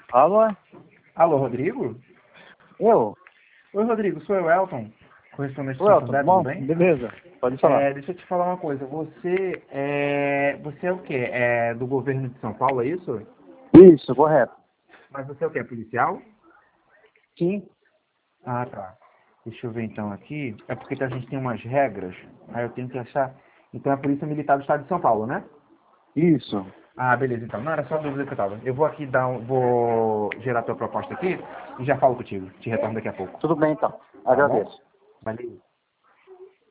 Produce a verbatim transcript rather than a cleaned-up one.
Alô? Alô, Rodrigo? Eu? Oi, Rodrigo, sou eu, Elton, correspondente do Oi, Santo Elton, André, tudo tudo bom? bem? Beleza, pode falar. É, deixa eu te falar uma coisa, você é, você é o quê? É do governo de São Paulo, é isso? Isso, correto. Mas você é o quê? Policial? Sim. Ah, tá. Deixa eu ver então aqui. É porque a gente tem umas regras, aí eu tenho que achar. Então é a Polícia Militar do Estado de São Paulo, né? Isso. Ah, beleza, então. Não, era só a dúvida que eu tava. Eu vou aqui dar um, vou gerar tua proposta aqui e já falo contigo. Te retorno daqui a pouco. Tudo bem, então. Tá bom? Agradeço. Valeu.